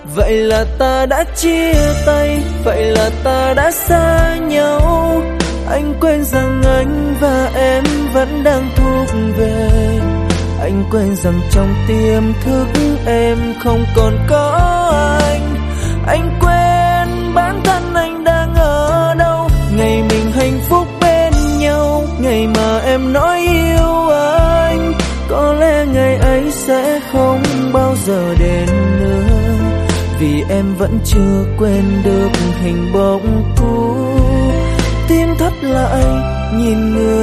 Vậy là ta đã chia tay, vậy là ta đã xa nhau. Anh quên rằng anh và em vẫn đang thuộc về. Anh quên rằng trong tiềm thức em không còn có anh. Anh quên bản thân anh đang ở đâu. Ngày mình hạnh phúc bên nhau, ngày mà em nói yêu anh. Có lẽ ngày ấy sẽ không bao giờ đến nữa, vì em vẫn chưa quên được hình bóng cũ. Tim thắt lại nhìn người